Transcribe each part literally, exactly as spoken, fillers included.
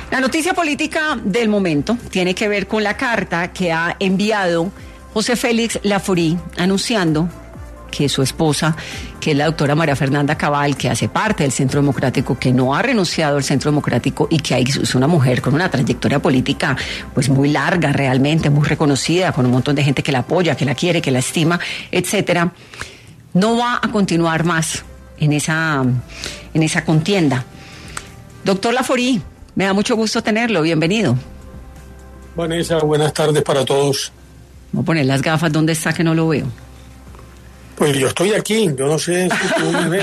La noticia política del momento tiene que ver con la carta que ha enviado José Félix Laforí anunciando que su esposa, que es la doctora María Fernanda Cabal, que hace parte del Centro Democrático, que no ha renunciado al Centro Democrático y que es una mujer con una trayectoria política pues muy larga realmente, muy reconocida, con un montón de gente que la apoya, que la quiere, que la estima, etcétera, no va a continuar más en esa, en esa contienda. Doctor Laforí, me da mucho gusto tenerlo, bienvenido. Vanessa, buenas tardes para todos. Voy a poner las gafas, ¿dónde está que no lo veo? Pues yo estoy aquí, yo no sé si tú me ves.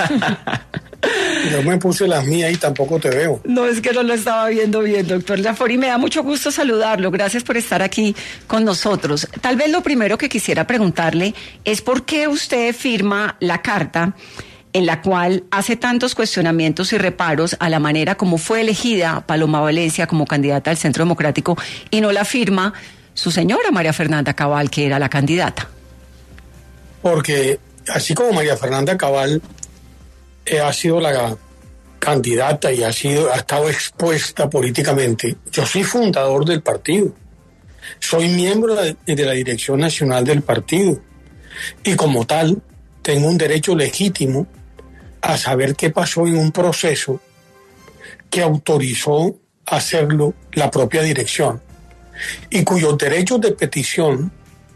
Yo me puse las mías y tampoco te veo. No, es que no lo estaba viendo bien, doctor Laforí. Me da mucho gusto saludarlo. Gracias por estar aquí con nosotros. Tal vez lo primero que quisiera preguntarle es por qué usted firma la carta en la cual hace tantos cuestionamientos y reparos a la manera como fue elegida Paloma Valencia como candidata al Centro Democrático y no la firma su señora María Fernanda Cabal, que era la candidata. Porque así como María Fernanda Cabal eh, ha sido la candidata y ha sido ha estado expuesta políticamente, yo soy fundador del partido, soy miembro de, de la dirección nacional del partido y como tal tengo un derecho legítimo a saber qué pasó en un proceso que autorizó hacerlo la propia dirección y cuyos derechos de petición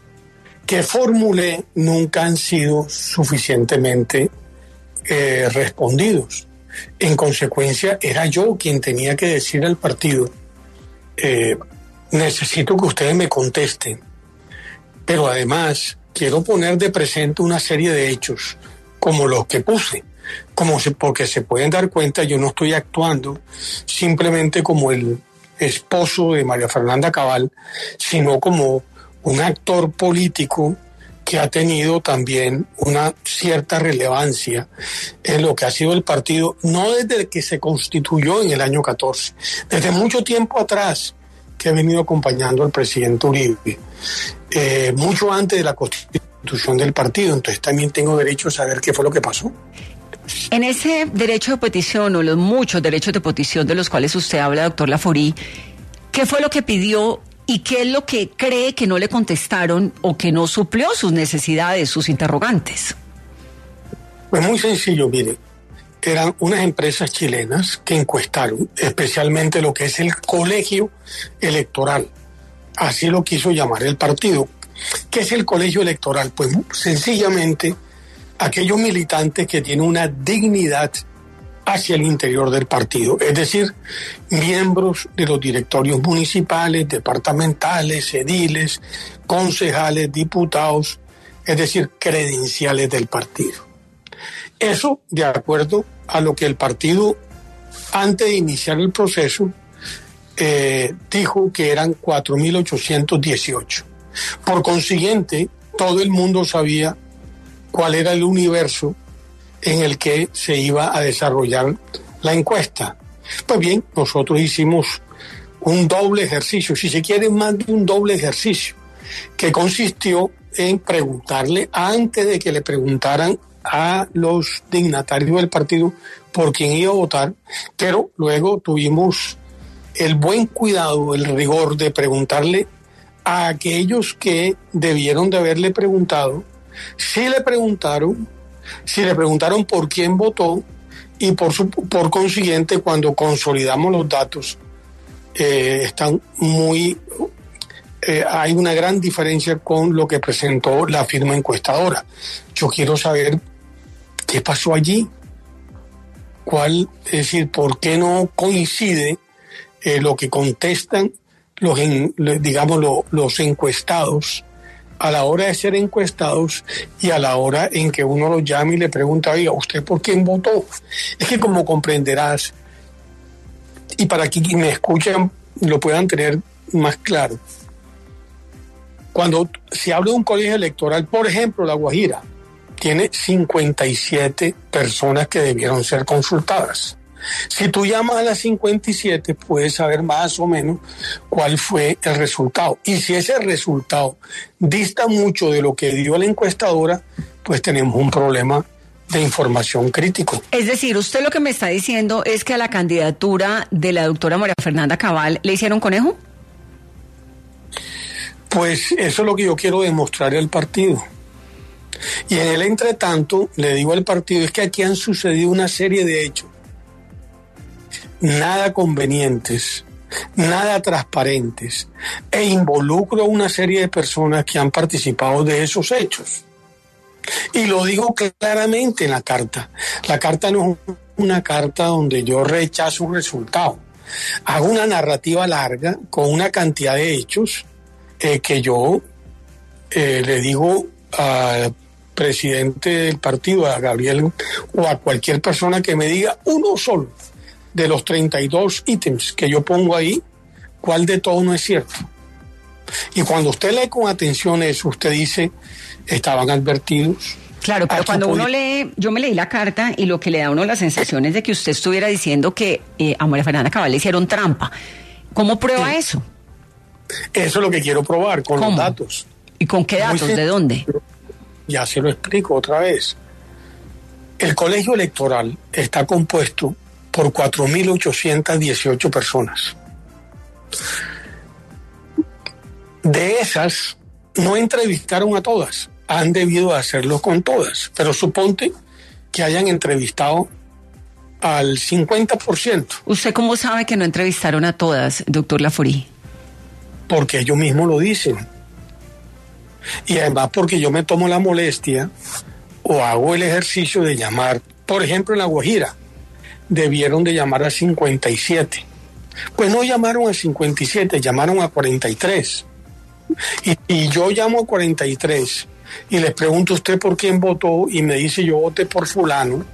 que formulé nunca han sido suficientemente eh, respondidos. En consecuencia, era yo quien tenía que decir al partido, eh, necesito que ustedes me contesten, pero además quiero poner de presente una serie de hechos, como los que puse, como se, porque se pueden dar cuenta, yo no estoy actuando simplemente como el esposo de María Fernanda Cabal, sino como un actor político que ha tenido también una cierta relevancia en lo que ha sido el partido, no desde que se constituyó en el año catorce, desde mucho tiempo atrás que he venido acompañando al presidente Uribe, eh, mucho antes de la constitución del partido, entonces también tengo derecho a saber qué fue lo que pasó. En ese derecho de petición o los muchos derechos de petición de los cuales usted habla, doctor Laforí, ¿qué fue lo que pidió y qué es lo que cree que no le contestaron o que no suplió sus necesidades, sus interrogantes? Pues muy sencillo, mire, eran unas empresas chilenas que encuestaron, especialmente lo que es el colegio electoral, así lo quiso llamar el partido. ¿Qué es el colegio electoral? Pues sencillamente aquellos militantes que tienen una dignidad hacia el interior del partido, es decir, miembros de los directorios municipales, departamentales, ediles, concejales, diputados, es decir, credenciales del partido. Eso de acuerdo a lo que el partido, antes de iniciar el proceso, eh, dijo que eran cuatro mil ochocientos dieciocho. Por consiguiente, todo el mundo sabía cuál era el universo en el que se iba a desarrollar la encuesta. Pues bien, nosotros hicimos un doble ejercicio, si se quiere más de un doble ejercicio, que consistió en preguntarle, antes de que le preguntaran a los dignatarios del partido por quién iba a votar, pero luego tuvimos el buen cuidado, el rigor de preguntarle a aquellos que debieron de haberle preguntado, si le preguntaron, si le preguntaron por quién votó y por, su, por consiguiente cuando consolidamos los datos eh, están muy eh, hay una gran diferencia con lo que presentó la firma encuestadora. Yo quiero saber qué pasó allí, cuál, es decir, por qué no coincide eh, lo que contestan los en, digamos lo, los encuestados a la hora de ser encuestados y a la hora en que uno lo llama y le pregunta, oiga, ¿usted por quién votó? Es que como comprenderás, y para que quienes me escuchan lo puedan tener más claro, cuando se habla de un colegio electoral, por ejemplo, La Guajira, tiene cincuenta y siete personas que debieron ser consultadas. Si tú llamas a las cincuenta y siete, puedes saber más o menos cuál fue el resultado. Y si ese resultado dista mucho de lo que dio la encuestadora, pues tenemos un problema de información crítico. Es decir, usted lo que me está diciendo es que a la candidatura de la doctora María Fernanda Cabal le hicieron conejo. Pues eso es lo que yo quiero demostrar al partido. Y en el entretanto, le digo al partido, es que aquí han sucedido una serie de hechos, nada convenientes, nada transparentes, e involucro a una serie de personas que han participado de esos hechos. Y lo digo claramente en la carta. La carta no es una carta donde yo rechazo un resultado. Hago una narrativa larga con una cantidad de hechos eh, que yo eh, le digo al presidente del partido, a Gabriel, o a cualquier persona que me diga uno solo de los treinta y dos ítems que yo pongo ahí, cuál de todo no es cierto. Y cuando usted lee con atención eso, usted dice, estaban advertidos. Claro, pero cuando uno lee, yo me leí la carta y lo que le da a uno la sensación es de que usted estuviera diciendo que eh, a María Fernanda Cabal le hicieron trampa. ¿Cómo prueba sí. eso? Eso es lo que quiero probar, con ¿Cómo? los datos. ¿Y con qué datos? ¿De dónde? Ya se lo explico otra vez. El colegio electoral está compuesto por cuatro mil ochocientas dieciocho personas. De esas, no entrevistaron a todas. Han debido hacerlo con todas. Pero suponte que hayan entrevistado al cincuenta por ciento. ¿Usted cómo sabe que no entrevistaron a todas, doctor Laforí? Porque ellos mismos lo dicen. Y además porque yo me tomo la molestia o hago el ejercicio de llamar, por ejemplo en La Guajira, debieron de llamar a cincuenta y siete. Pues no llamaron a cincuenta y siete, llamaron a cuarenta y tres. Y, y yo llamo a cuarenta y tres y les pregunto, ¿usted por quién votó? Y me dice, yo voté por fulano,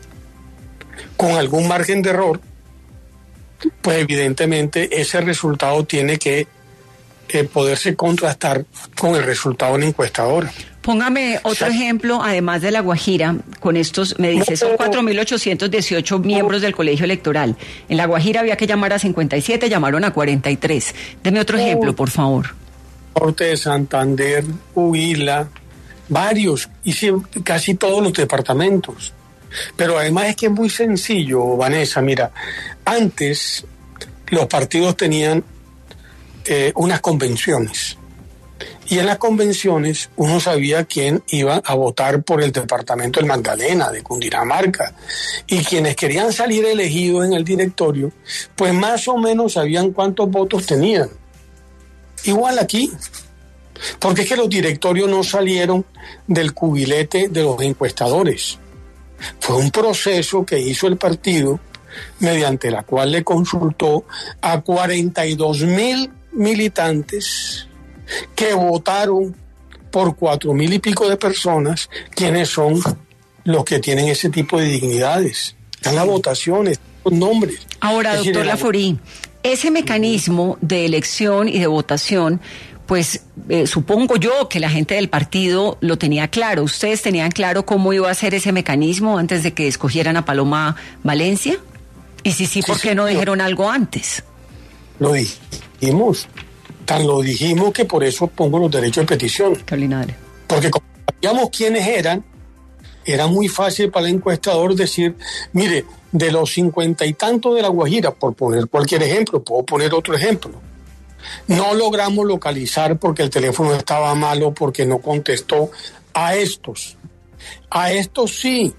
con algún margen de error. Pues evidentemente ese resultado tiene que eh, poderse contrastar con el resultado en la encuestadora. Póngame otro o sea, ejemplo, además de La Guajira, con estos, me dice, son cuatro mil ochocientos dieciocho miembros del colegio electoral. En La Guajira había que llamar a cincuenta y siete, llamaron a cuarenta y tres. Deme otro ejemplo, por favor. Norte de Santander, Huila, varios, y casi todos los departamentos. Pero además es que es muy sencillo, Vanessa. Mira, antes los partidos tenían eh, unas convenciones. Y en las convenciones uno sabía quién iba a votar por el departamento del Magdalena, de Cundinamarca. Y quienes querían salir elegidos en el directorio, pues más o menos sabían cuántos votos tenían. Igual aquí. Porque es que los directorios no salieron del cubilete de los encuestadores. Fue un proceso que hizo el partido mediante la cual le consultó a cuarenta y dos mil militantes que votaron por cuatro mil y pico de personas, quienes son los que tienen ese tipo de dignidades. Están las votaciones, los nombres. Ahora, es doctor Laforí, ese mecanismo de elección y de votación, pues eh, supongo yo que la gente del partido lo tenía claro. ¿Ustedes tenían claro cómo iba a ser ese mecanismo antes de que escogieran a Paloma Valencia? Y si sí, ¿por sí, qué sí, no dijeron no. algo antes? Lo dijimos. Tan lo dijimos que por eso pongo los derechos de petición. Carolina. Porque como sabíamos quiénes eran, era muy fácil para el encuestador decir, mire, de los cincuenta y tantos de La Guajira, por poner cualquier ejemplo, puedo poner otro ejemplo, no logramos localizar porque el teléfono estaba malo, porque no contestó a estos. A estos sí.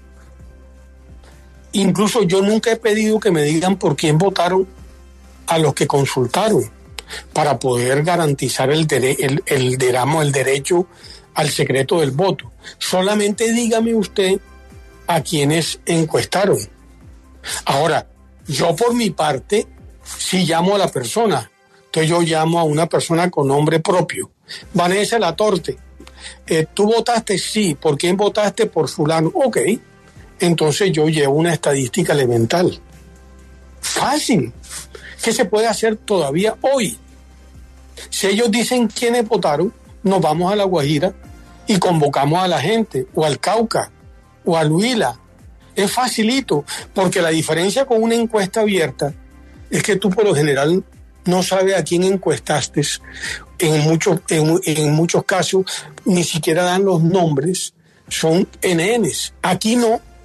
Incluso yo nunca he pedido que me digan por quién votaron a los que consultaron, para poder garantizar el, dere- el, el, digamos, el derecho al secreto del voto. Solamente dígame usted a quienes encuestaron. Ahora, yo por mi parte, sí llamo a la persona. Entonces yo llamo a una persona con nombre propio. Vanessa Latorte, eh, ¿tú votaste? Sí. ¿Por quién votaste? Por fulano. Ok. Entonces yo llevo una estadística elemental. Fácil. ¿Qué se puede hacer todavía hoy? Si ellos dicen quiénes votaron, nos vamos a La Guajira y convocamos a la gente, o al Cauca, o al Huila. Es facilito, porque la diferencia con una encuesta abierta es que tú por lo general no sabes a quién encuestaste. En muchos, en, en muchos casos ni siquiera dan los nombres, son N Ns. Aquí no,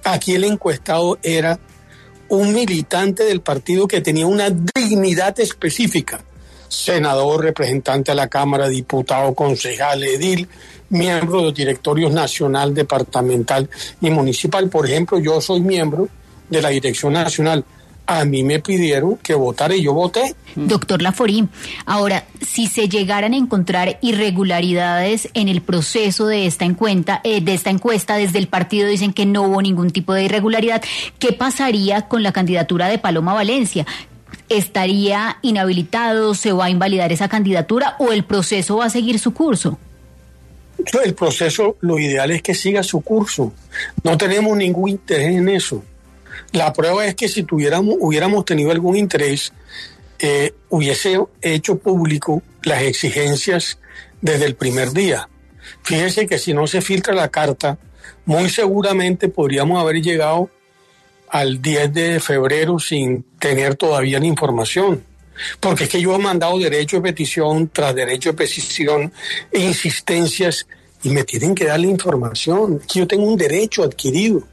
Aquí el encuestado era un militante del partido que tenía una dignidad específica. Senador, representante a la Cámara, diputado, concejal, edil, miembro de directorios nacional, departamental y municipal. Por ejemplo, yo soy miembro de la Dirección Nacional. A mí me pidieron que votara y yo voté. Doctor Laforí, ahora, si se llegaran a encontrar irregularidades en el proceso de esta encuesta, eh, de esta encuesta, desde el partido dicen que no hubo ningún tipo de irregularidad, ¿qué pasaría con la candidatura de Paloma Valencia? ¿Estaría inhabilitado, se va a invalidar esa candidatura o el proceso va a seguir su curso? El proceso, lo ideal es que siga su curso. No tenemos ningún interés en eso. La prueba es que si tuviéramos, hubiéramos tenido algún interés, eh, hubiese hecho público las exigencias desde el primer día. Fíjese que si no se filtra la carta, muy seguramente podríamos haber llegado al diez de febrero sin tener todavía la información. Porque es que yo he mandado derecho de petición tras derecho de petición e insistencias y me tienen que dar la información. Es que yo tengo un derecho adquirido.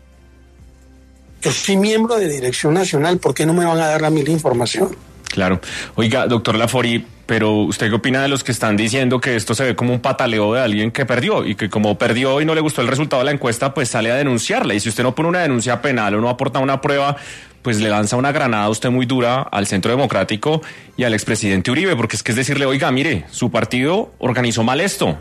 Yo soy miembro de Dirección Nacional, ¿por qué no me van a dar a mí la información? Claro. Oiga, doctor Laforí, pero ¿usted qué opina de los que están diciendo que esto se ve como un pataleo de alguien que perdió y que como perdió y no le gustó el resultado de la encuesta, pues sale a denunciarla? Y si usted no pone una denuncia penal o no aporta una prueba, pues le lanza una granada a usted muy dura al Centro Democrático y al expresidente Uribe, porque es que es decirle, oiga, mire, su partido organizó mal esto.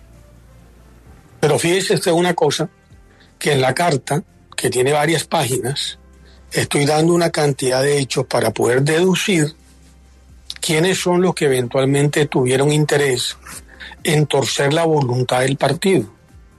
Pero fíjese usted una cosa, que en la carta, que tiene varias páginas, estoy dando una cantidad de hechos para poder deducir quiénes son los que eventualmente tuvieron interés en torcer la voluntad del partido.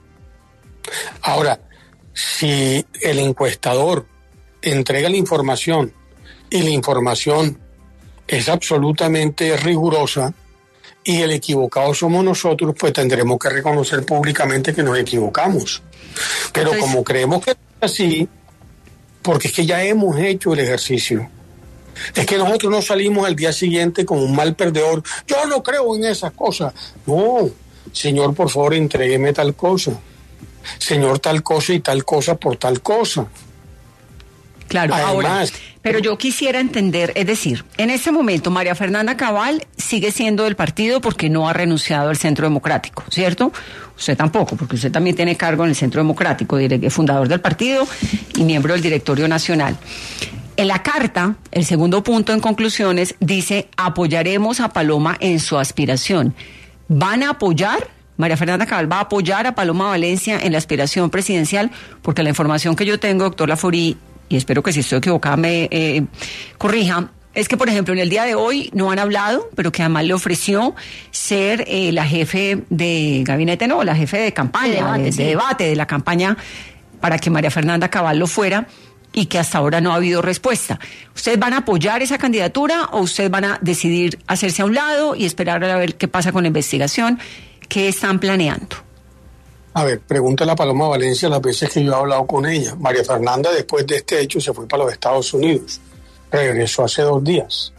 Ahora, si el encuestador entrega la información y la información es absolutamente rigurosa y el equivocado somos nosotros, pues tendremos que reconocer públicamente que nos equivocamos. Pero Entonces, como creemos que así, porque es que ya hemos hecho el ejercicio. Es que nosotros no salimos al día siguiente como un mal perdedor. Yo no creo en esas cosas. No, señor, por favor, entrégueme tal cosa. Señor, tal cosa y tal cosa por tal cosa. Claro, Además, ahora, pero yo quisiera entender, es decir, en este momento María Fernanda Cabal sigue siendo del partido porque no ha renunciado al Centro Democrático, ¿cierto? Usted tampoco, porque usted también tiene cargo en el Centro Democrático, fundador del partido y miembro del Directorio Nacional. En la carta, el segundo punto en conclusiones dice, apoyaremos a Paloma en su aspiración. ¿Van a apoyar? María Fernanda Cabal va a apoyar a Paloma Valencia en la aspiración presidencial, porque la información que yo tengo, doctor Laforí, y espero que si estoy equivocada me eh, corrija, es que, por ejemplo, en el día de hoy no han hablado, pero que además le ofreció ser eh, la jefe de gabinete, no, la jefe de campaña, de debate, de, sí. de debate de la campaña para que María Fernanda Cabal lo fuera y que hasta ahora no ha habido respuesta. ¿Ustedes van a apoyar esa candidatura o ustedes van a decidir hacerse a un lado y esperar a ver qué pasa con la investigación? ¿Qué están planeando? A ver, pregúntale a Paloma Valencia las veces que yo he hablado con ella. María Fernanda, después de este hecho, se fue para los Estados Unidos. Regresó hace dos días.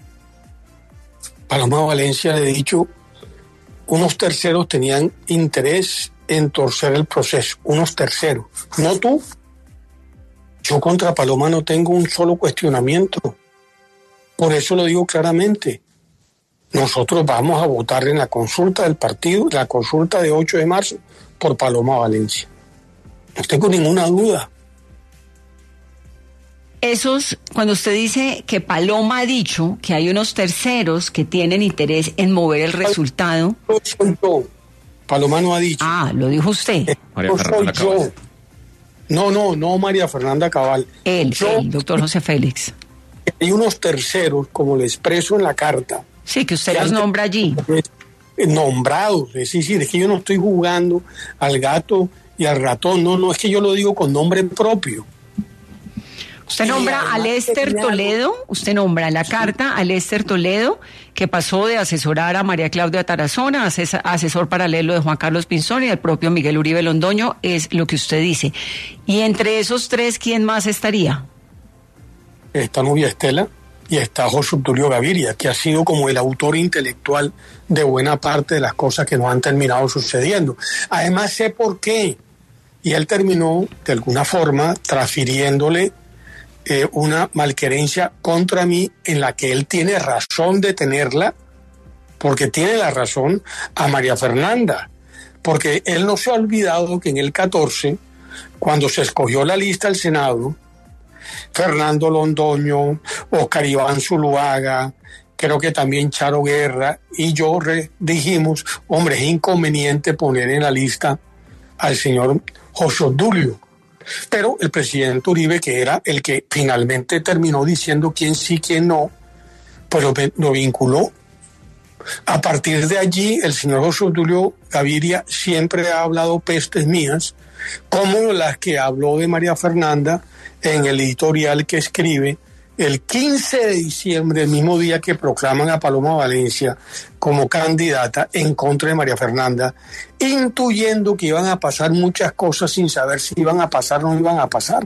Paloma Valencia le he dicho, unos terceros tenían interés en torcer el proceso. Unos terceros. No tú. Yo contra Paloma no tengo un solo cuestionamiento. Por eso lo digo claramente. Nosotros vamos a votar en la consulta del partido, la consulta de ocho de marzo, por Paloma Valencia. No tengo ninguna duda. Esos, cuando usted dice que Paloma ha dicho que hay unos terceros que tienen interés en mover el resultado. No soy yo. Paloma no ha dicho. Ah, lo dijo usted. No soy yo. No, no, no María Fernanda Cabal. Él, yo, el doctor José Félix. Hay unos terceros, como le expreso en la carta. Sí, que usted los nombra allí. Nombrados, es decir, es que yo no estoy jugando al gato y al ratón, no, no, es que yo lo digo con nombre propio. Usted nombra a Lester Toledo, usted nombra en la carta a Lester Toledo, que pasó de asesorar a María Claudia Tarazona, asesor paralelo de Juan Carlos Pinzón y del propio Miguel Uribe Londoño, es lo que usted dice. Y entre esos tres, ¿quién más estaría? Está Nubia Estela y está José Obdulio Gaviria, que ha sido como el autor intelectual de buena parte de las cosas que nos han terminado sucediendo. Además sé por qué. y él terminó de alguna forma transfiriéndole eh, una malquerencia contra mí en la que él tiene razón de tenerla, porque tiene la razón, a María Fernanda, porque él no se ha olvidado que en el catorce, cuando se escogió la lista al Senado, Fernando Londoño, Oscar Iván Zuluaga, creo que también Charo Guerra y yo re- dijimos, hombre, es inconveniente poner en la lista al señor José Obdulio. Pero el presidente Uribe, que era el que finalmente terminó diciendo quién sí, quién no, pues lo, lo vinculó. A partir de allí, el señor José Obdulio Gaviria siempre ha hablado pestes mías, como las que habló de María Fernanda en el editorial que escribe el quince de diciembre, el mismo día que proclaman a Paloma Valencia como candidata en contra de María Fernanda, intuyendo que iban a pasar muchas cosas sin saber si iban a pasar o no iban a pasar.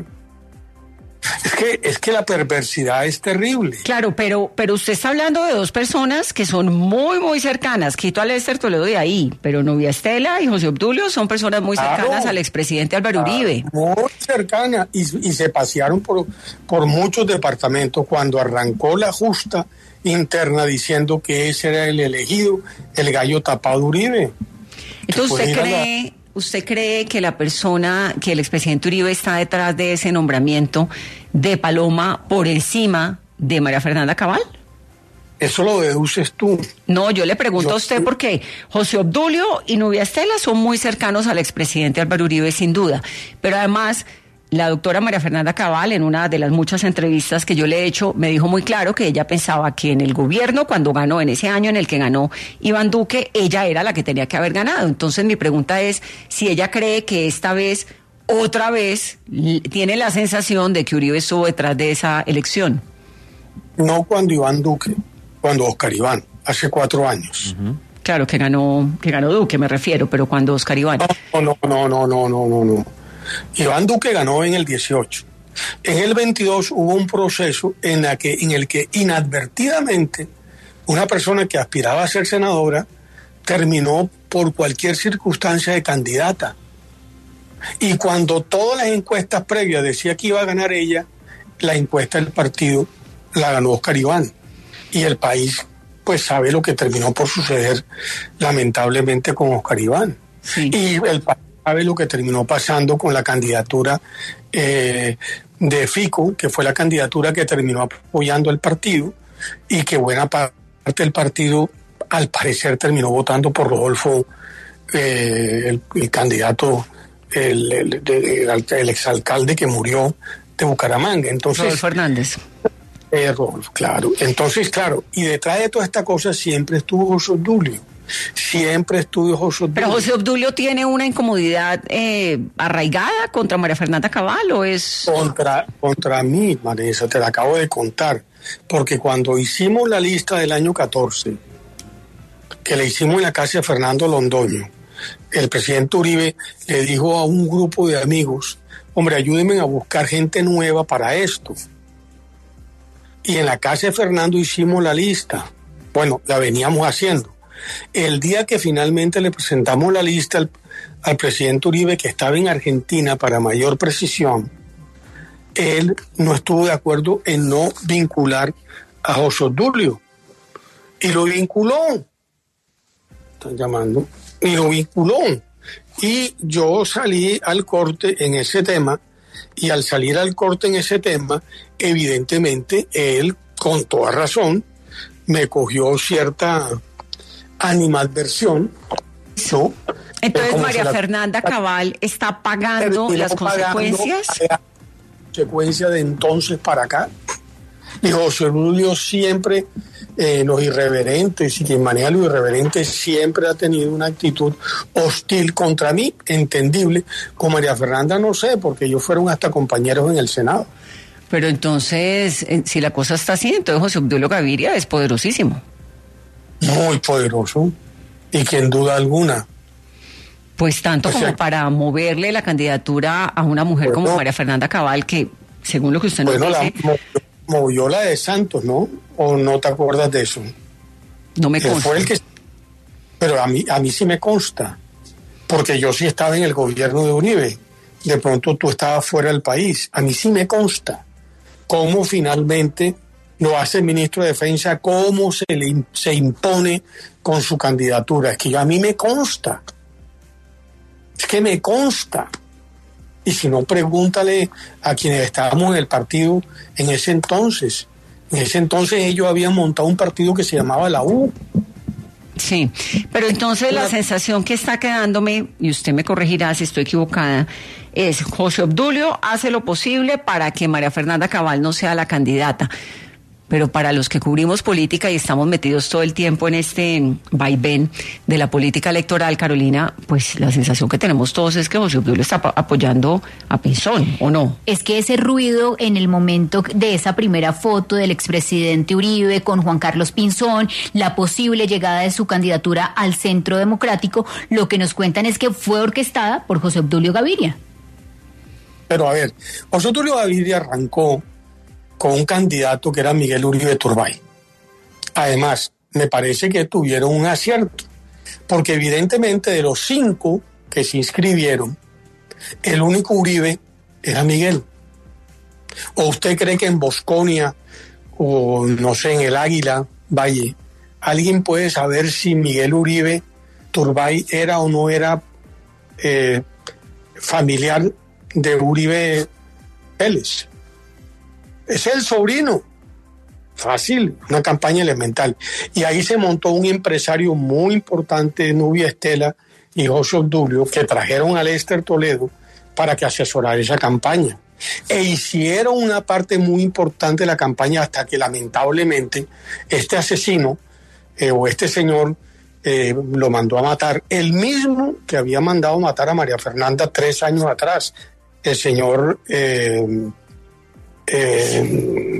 Es que, es que la perversidad es terrible. Claro, pero, pero usted está hablando de dos personas que son muy, muy cercanas. Quito a Lester Toledo de ahí, pero Nubia Estela y José Obdulio son personas muy cercanas claro, al expresidente Álvaro claro, Uribe. Muy cercanas, y, y se pasearon por, por muchos departamentos cuando arrancó la justa interna diciendo que ese era el elegido, el gallo tapado Uribe. Entonces, ¿usted cree... La... ¿Usted cree que la persona, que el expresidente Uribe está detrás de ese nombramiento de Paloma por encima de María Fernanda Cabal? Eso lo deduces tú. No, yo le pregunto yo, a usted porque José Obdulio y Nubia Estela son muy cercanos al expresidente Álvaro Uribe, sin duda. Pero además, la doctora María Fernanda Cabal, en una de las muchas entrevistas que yo le he hecho, me dijo muy claro que ella pensaba que en el gobierno, cuando ganó, en ese año en el que ganó Iván Duque, ella era la que tenía que haber ganado. Entonces mi pregunta es si ella cree que esta vez, otra vez, tiene la sensación de que Uribe estuvo detrás de esa elección. No cuando Iván Duque, cuando Oscar Iván, hace cuatro años. Uh-huh. Claro, que ganó, que ganó Duque, me refiero, pero cuando Oscar Iván. No, no, no, no, no, no, no, no. Iván Duque ganó en el dieciocho. En el veintidós hubo un proceso en, la que, en el que inadvertidamente una persona que aspiraba a ser senadora terminó por cualquier circunstancia de candidata. Y cuando todas las encuestas previas decía que iba a ganar ella, la encuesta del partido la ganó Oscar Iván. Y el país pues sabe lo que terminó por suceder lamentablemente con Oscar Iván. Sí. Y el país sabe lo que terminó pasando con la candidatura eh, de Fico, que fue la candidatura que terminó apoyando el partido y que buena parte del partido al parecer terminó votando por Rodolfo, eh, el, el candidato, el, el, el, el exalcalde que murió de Bucaramanga. Entonces, Rodolfo Hernández. Eh, Rodolfo, claro. Entonces, claro, y detrás de toda esta cosa siempre estuvo José Obdulio. Siempre estuvo José Obdulio. ¿Pero José Obdulio tiene una incomodidad eh, arraigada contra María Fernanda Cabal o es...? Contra, contra mí, Vanessa, te la acabo de contar. Porque cuando hicimos la lista del año catorce, que le hicimos en la casa de Fernando Londoño, el presidente Uribe le dijo a un grupo de amigos, hombre, ayúdenme a buscar gente nueva para esto. Y en la casa de Fernando hicimos la lista. Bueno, la veníamos haciendo. El día que finalmente le presentamos la lista al, al presidente Uribe, que estaba en Argentina para mayor precisión, él no estuvo de acuerdo en no vincular a José Obdulio. Y lo vinculó. Están llamando. Y lo vinculó. Y yo salí al corte en ese tema, y al salir al corte en ese tema, evidentemente él, con toda razón, me cogió cierta animadversión, ¿no? Entonces María la... Fernanda Cabal está pagando las consecuencias. La consecuencia de entonces para acá. Y José Obdulio siempre, eh, los irreverentes y quien maneja lo irreverente siempre ha tenido una actitud hostil contra mí, entendible. Con María Fernanda no sé, porque ellos fueron hasta compañeros en el Senado. Pero entonces, si la cosa está así, entonces José Obdulio Gaviria es poderosísimo. Muy poderoso, y que en duda alguna. Pues tanto o sea, como para moverle la candidatura a una mujer bueno, como María Fernanda Cabal, que según lo que usted nos bueno, dice... La, movió la de Santos, ¿no? ¿O no te acuerdas de eso? No me consta. Fue el que... Pero a mí, a mí sí me consta, porque yo sí estaba en el gobierno de Uribe, de pronto tú estabas fuera del país. A mí sí me consta cómo finalmente lo hace el ministro de Defensa, cómo se le se impone con su candidatura. Es que yo, a mí me consta. Es que me consta. Y si no, pregúntale a quienes estábamos en el partido en ese entonces. En ese entonces ellos habían montado un partido que se llamaba la U. Sí, pero entonces la sensación que está quedándome, y usted me corregirá si estoy equivocada, es José Obdulio hace lo posible para que María Fernanda Cabal no sea la candidata. Pero para los que cubrimos política y estamos metidos todo el tiempo en este vaivén de la política electoral, Carolina, pues la sensación que tenemos todos es que José Obdulio está apoyando a Pinzón, ¿o no? Es que ese ruido en el momento de esa primera foto del expresidente Uribe con Juan Carlos Pinzón, la posible llegada de su candidatura al Centro Democrático, lo que nos cuentan es que fue orquestada por José Obdulio Gaviria. Pero a ver, José Obdulio Gaviria arrancó con un candidato que era Miguel Uribe Turbay. Además, me parece que tuvieron un acierto, porque evidentemente de los cinco que se inscribieron, el único Uribe era Miguel. ¿O usted cree que en Bosconia, o no sé, en el Águila, Valle, alguien puede saber si Miguel Uribe Turbay era o no era eh, familiar de Uribe Vélez? Es el sobrino. Fácil, una campaña elemental. Y ahí se montó un empresario muy importante, Nubia Estela y José Obdulio, que trajeron a Lester Toledo para que asesorara esa campaña. E hicieron una parte muy importante de la campaña hasta que lamentablemente este asesino eh, o este señor eh, lo mandó a matar. El mismo que había mandado matar a María Fernanda tres años atrás, el señor... Eh, Eh,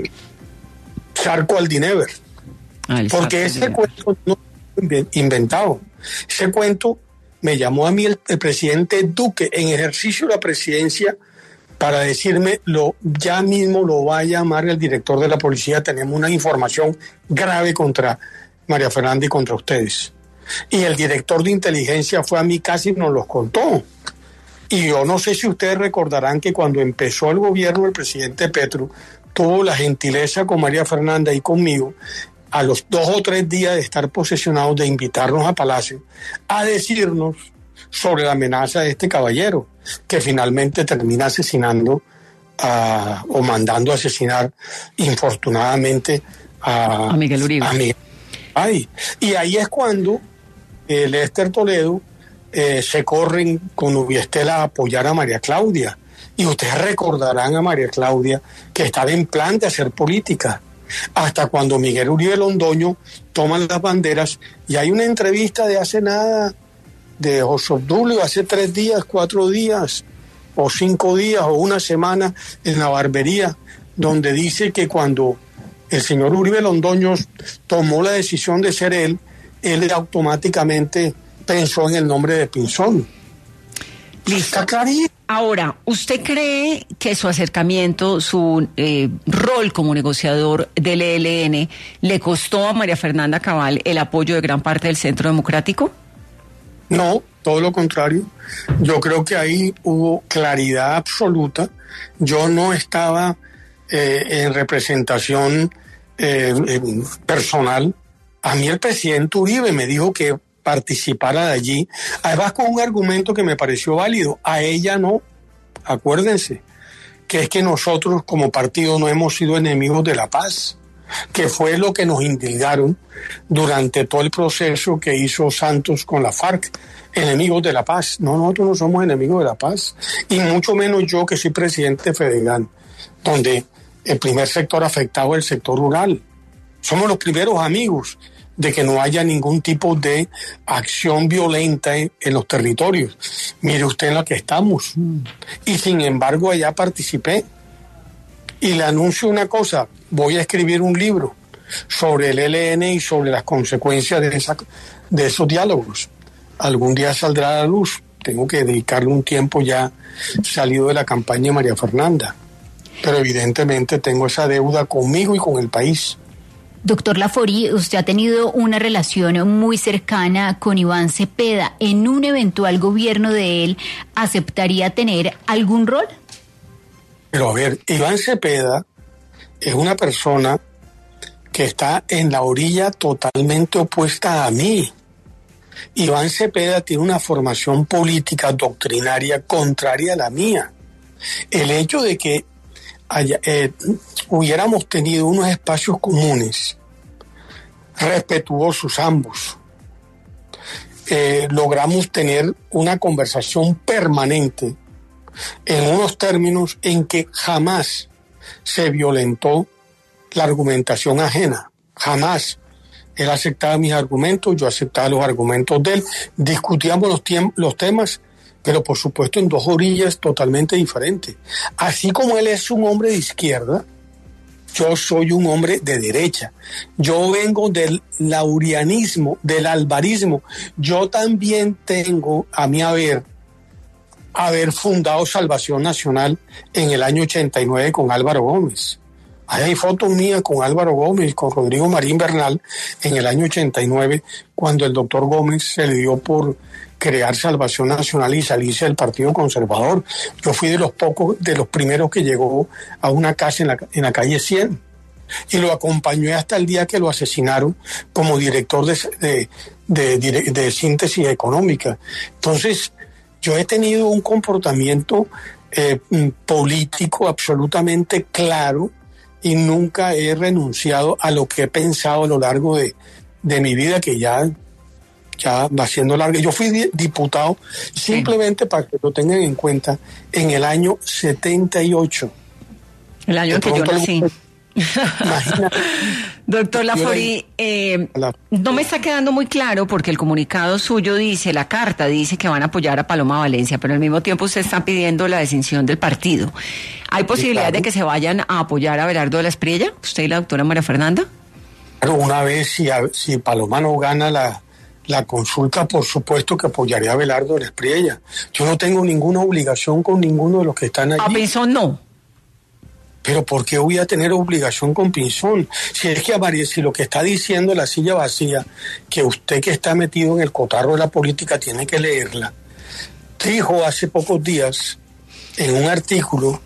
Charco Aldinever, ah, porque ese Aldinever. Cuento no es inventado. Ese cuento me llamó a mí el, el presidente Duque en ejercicio de la presidencia para decirme, lo, ya mismo lo va a llamar el director de la policía, tenemos una información grave contra María Fernanda y contra ustedes. Y el director de inteligencia fue a mí casi y nos los contó. Y yo no sé si ustedes recordarán que cuando empezó el gobierno del presidente Petro, tuvo la gentileza con María Fernanda y conmigo, a los dos o tres días de estar posesionados, de invitarnos a Palacio a decirnos sobre la amenaza de este caballero, que finalmente termina asesinando a, o mandando a asesinar, infortunadamente, a, a Miguel Uribe. A Miguel. Ay, y ahí es cuando el Lester Toledo Eh, se corren con Ubiestela a apoyar a María Claudia. Y ustedes recordarán a María Claudia que estaba en plan de hacer política. Hasta cuando Miguel Uribe Londoño toma las banderas, y hay una entrevista de hace nada, de José Obdulio, hace tres días, cuatro días, o cinco días, o una semana, en la barbería, donde dice que cuando el señor Uribe Londoño tomó la decisión de ser él, él automáticamente pensó en el nombre de Pinzón. Listo. Ahora, ¿usted cree que su acercamiento, su eh, rol como negociador del E L N le costó a María Fernanda Cabal el apoyo de gran parte del Centro Democrático? No, todo lo contrario. Yo creo que ahí hubo claridad absoluta. Yo no estaba eh, en representación eh, personal. A mí el presidente Uribe me dijo que participara de allí, además con un argumento que me pareció válido. A ella no, acuérdense, que es que nosotros como partido no hemos sido enemigos de la paz, que fue lo que nos indilgaron durante todo el proceso que hizo Santos con la FARC, enemigos de la paz. No, nosotros no somos enemigos de la paz, y mucho menos yo que soy presidente federal, donde el primer sector afectado es el sector rural. Somos los primeros amigos de que no haya ningún tipo de acción violenta en, en los territorios. Mire usted en la que estamos. Y sin embargo allá participé. Y le anuncio una cosa, voy a escribir un libro sobre el E L N y sobre las consecuencias de, esa, de esos diálogos. Algún día saldrá a la luz. Tengo que dedicarle un tiempo ya salido de la campaña de María Fernanda. Pero evidentemente tengo esa deuda conmigo y con el país. Doctor Laforí, usted ha tenido una relación muy cercana con Iván Cepeda. ¿En un eventual gobierno de él aceptaría tener algún rol? Pero a ver, Iván Cepeda es una persona que está en la orilla totalmente opuesta a mí. Iván Cepeda tiene una formación política doctrinaria contraria a la mía. El hecho de que haya, eh, hubiéramos tenido unos espacios comunes, respetuosos ambos, eh, logramos tener una conversación permanente en unos términos en que jamás se violentó la argumentación ajena, jamás. Él aceptaba mis argumentos, yo aceptaba los argumentos de él, discutíamos los, tiem- los temas, pero por supuesto en dos orillas totalmente diferentes. Así como él es un hombre de izquierda, yo soy un hombre de derecha. Yo vengo del laurianismo, del alvarismo. Yo también tengo a mi haber, haber fundado Salvación Nacional en el año ochenta y nueve con Álvaro Gómez. Hay fotos mías con Álvaro Gómez, con Rodrigo Marín Bernal, en el año ochenta y nueve, cuando el doctor Gómez se le dio por crear Salvación Nacional y salirse del Partido Conservador. Yo fui de los pocos, de los primeros que llegó a una casa en la, en la calle cien. Y lo acompañé hasta el día que lo asesinaron como director de, de, de, de, de síntesis económica. Entonces, yo he tenido un comportamiento eh, político absolutamente claro, y nunca he renunciado a lo que he pensado a lo largo de, de mi vida, que ya, ya va siendo larga. Yo fui diputado, sí, simplemente para que lo tengan en cuenta, en el año setenta y ocho. El año en que yo nací. Imagínate. Doctor Laforí, eh, no me está quedando muy claro porque el comunicado suyo dice, la carta dice que van a apoyar a Paloma Valencia, pero al mismo tiempo usted está pidiendo la designación del partido. ¿Hay posibilidad sí, claro, de que se vayan a apoyar a Abelardo de la Espriella, usted y la doctora María Fernanda? Claro, una vez si, si Paloma no gana la, la consulta, por supuesto que apoyaré a Abelardo de la Espriella. Yo no tengo ninguna obligación con ninguno de los que están allí. ¿A Pinzón no? Pero ¿por qué voy a tener obligación con Pinzón? Si es que a María, si lo que está diciendo la silla vacía, que usted que está metido en el cotarro de la política tiene que leerla, dijo hace pocos días en un artículo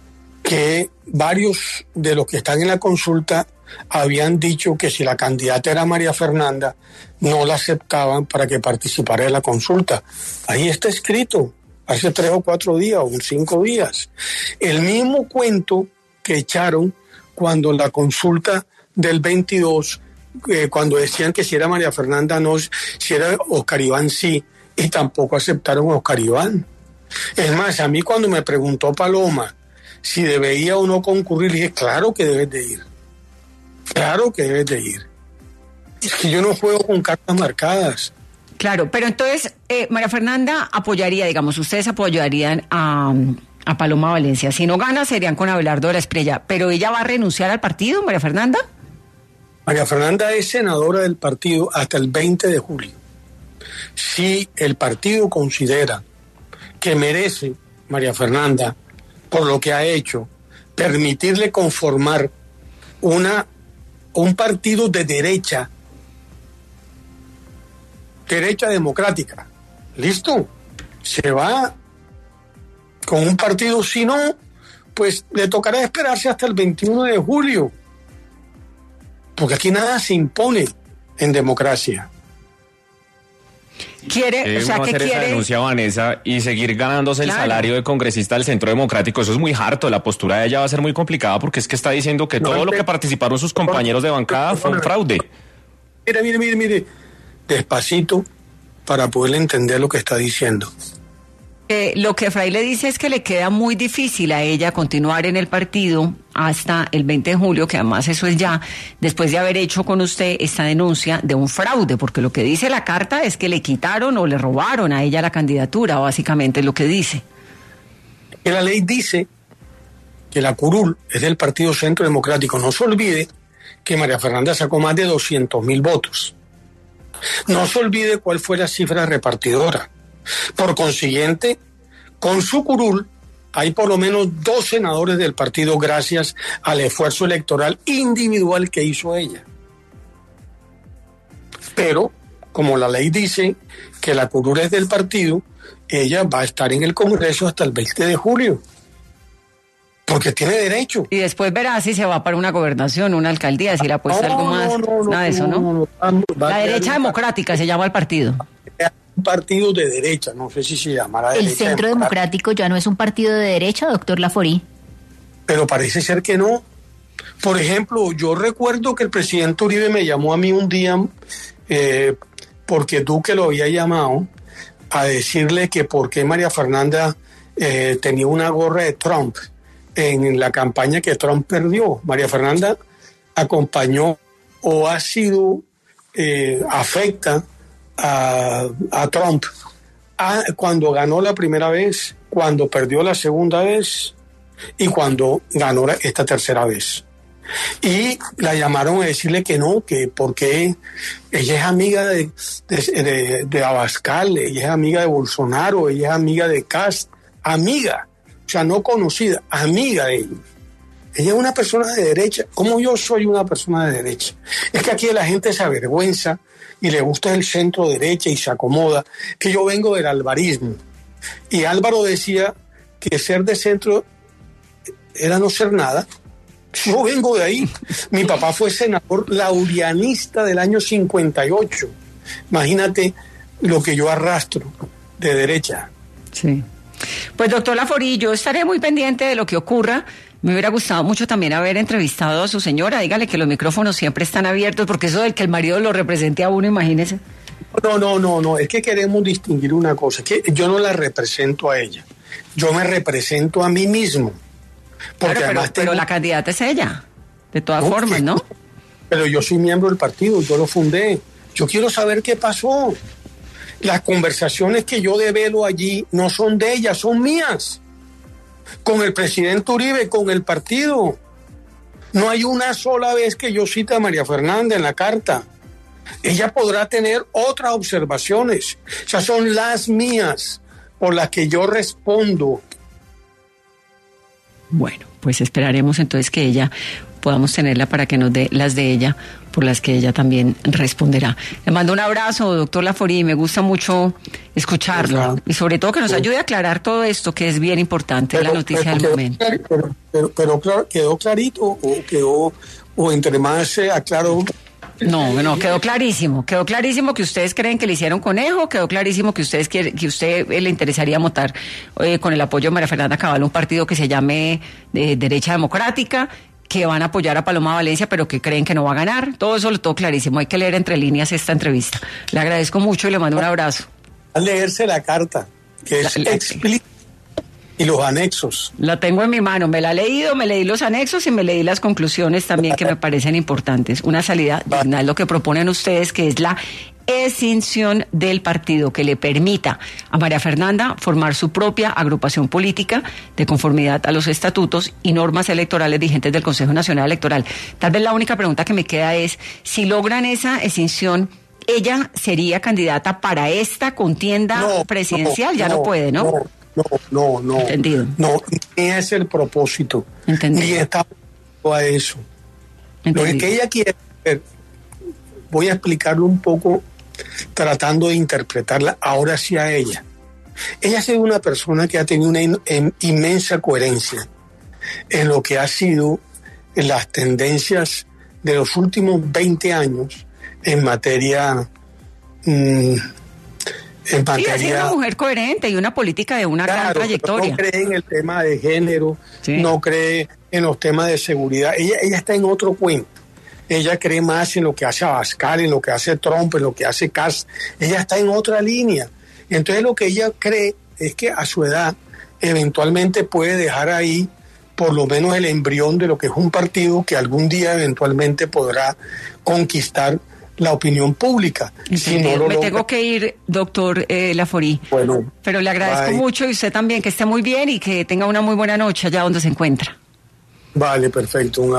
que varios de los que están en la consulta habían dicho que si la candidata era María Fernanda, no la aceptaban para que participara en la consulta. Ahí está escrito, hace tres o cuatro días, o cinco días. El mismo cuento que echaron cuando la consulta del veintidós, eh, cuando decían que si era María Fernanda no, si era Oscar Iván sí, y tampoco aceptaron a Oscar Iván. Es más, a mí cuando me preguntó Paloma si debía o no concurrir, dije, claro que debes de ir, claro que debes de ir. Es que yo no juego con cartas marcadas. Claro, pero entonces eh, María Fernanda apoyaría, digamos, ustedes apoyarían a... a Paloma Valencia. Si no gana, serían con Abelardo de la Espriella. ¿Pero ella va a renunciar al partido, María Fernanda? María Fernanda es senadora del partido hasta el veinte de julio. Si el partido considera que merece, María Fernanda, por lo que ha hecho, permitirle conformar una, un partido de derecha, derecha democrática, ¿listo? Se va con un partido, si no, pues le tocará esperarse hasta el veintiuno de julio, porque aquí nada se impone en democracia. Quiere, o sea, que hacer quiere... esa denuncia, Vanessa, y seguir ganándose claro. el salario de congresista del Centro Democrático. Eso es muy harto. La postura de ella va a ser muy complicada porque es que está diciendo que no, todo lo que participaron sus compañeros de bancada fue un fraude. Mire, mire, mire, mire, despacito para poder entender lo que está diciendo. Eh, lo que Fray le dice es que le queda muy difícil a ella continuar en el partido hasta el veinte de julio, que además eso es ya después de haber hecho con usted esta denuncia de un fraude, porque lo que dice la carta es que le quitaron o le robaron a ella la candidatura, básicamente es lo que dice. Que la ley dice que la curul es del Partido Centro Democrático. No se olvide que María Fernanda sacó más de doscientos mil votos. No se olvide cuál fue la cifra repartidora. Por consiguiente, con su curul hay por lo menos dos senadores del partido gracias al esfuerzo electoral individual que hizo ella. Pero, como la ley dice que la curul es del partido, ella va a estar en el Congreso hasta el veinte de julio. Porque tiene derecho. Y después verá si se va para una gobernación, una alcaldía, si le apuesta no, algo más. No, no, nada de eso, ¿no? no, no, no la derecha democrática se llama el partido. Un partido de derecha, no sé si se llamará ¿El derecha Centro Democrático ya no es un partido de derecha, doctor Laforí? Pero parece ser que no. Por ejemplo, yo recuerdo que el presidente Uribe me llamó a mí un día, eh, porque Duque lo había llamado, a decirle que por qué María Fernanda eh, tenía una gorra de Trump en la campaña que Trump perdió. María Fernanda acompañó o ha sido eh, afecta a, a Trump a, cuando ganó la primera vez, cuando perdió la segunda vez y cuando ganó esta tercera vez. Y la llamaron a decirle que no, que porque ella es amiga de, de, de, de Abascal, ella es amiga de Bolsonaro, ella es amiga de Cast, amiga, o sea, no conocida, amiga de ellos. Ella es una persona de derecha, como yo soy una persona de derecha. Es que aquí la gente se avergüenza y le gusta el centro derecha y se acomoda, que yo vengo del alvarismo. Y Álvaro decía que ser de centro era no ser nada. Yo vengo de ahí. Mi papá fue senador laureanista del año cincuenta y ocho. Imagínate lo que yo arrastro de derecha. Sí. Pues doctor Laforí, yo estaré muy pendiente de lo que ocurra. Me hubiera gustado mucho también haber entrevistado a su señora. Dígale que los micrófonos siempre están abiertos, porque eso del que el marido lo represente a uno, imagínese. No, no, no, no. Es que queremos distinguir una cosa. Es que yo no la represento a ella. Yo me represento a mí mismo. Porque claro, pero, tengo... pero la candidata es ella, de todas no, formas, que... ¿no? Pero yo soy miembro del partido, yo lo fundé. Yo quiero saber qué pasó. Las conversaciones que yo develo allí no son de ella, son mías. Con el presidente Uribe, con el partido. No hay una sola vez que yo cite a María Fernanda en la carta. Ella podrá tener otras observaciones. O sea, son las mías por las que yo respondo. Bueno, pues esperaremos entonces que ella podamos tenerla para que nos dé las de ella, por las que ella también responderá. Le mando un abrazo, doctor Laforí, me gusta mucho escucharlo y sobre todo que nos ayude a aclarar todo esto que es bien importante, pero, la noticia pero, del quedó, momento. Pero, pero, pero claro, quedó clarito o quedó o entre más se aclaró. No, no, quedó clarísimo, quedó clarísimo que ustedes creen que le hicieron conejo, quedó clarísimo que ustedes quiere, que usted eh, le interesaría votar eh, con el apoyo de María Fernanda Cabal, un partido que se llame eh, Derecha Democrática, que van a apoyar a Paloma Valencia, pero que creen que no va a ganar. Todo eso lo todo clarísimo, hay que leer entre líneas esta entrevista. Le agradezco mucho y le mando un abrazo. A leerse la carta, que es explícita. Y los anexos. La tengo en mi mano, me la he leído, me leí los anexos y me leí las conclusiones también que me parecen importantes. Una salida digna es lo que proponen ustedes, que es la extinción del partido, que le permita a María Fernanda formar su propia agrupación política de conformidad a los estatutos y normas electorales vigentes del Consejo Nacional Electoral. Tal vez la única pregunta que me queda es, si logran esa extinción, ¿ella sería candidata para esta contienda no, presidencial? No, ya no, no puede, ¿no? no. No, no, no. Entendido. No, ni es el propósito. Entendido. Ni está a eso. Entendido. Lo que ella quiere hacer, voy a explicarlo un poco tratando de interpretarla ahora sí a ella. Ella ha sido una persona que ha tenido una in, en, inmensa coherencia en lo que ha sido en las tendencias de los últimos veinte años en materia... Mmm, En materia, sí, es una mujer coherente y una política de una claro, gran trayectoria. No cree en el tema de género, sí. No cree en los temas de seguridad. Ella, ella está en otro cuento. Ella cree más en lo que hace Abascal, en lo que hace Trump, en lo que hace Kass. Ella está en otra línea. Entonces lo que ella cree es que a su edad eventualmente puede dejar ahí por lo menos el embrión de lo que es un partido que algún día eventualmente podrá conquistar la opinión pública. Si no lo Me logra... tengo que ir, doctor eh, Laforí. Bueno, pero le agradezco bye. mucho y usted también, que esté muy bien y que tenga una muy buena noche allá donde se encuentra. Vale, perfecto. Un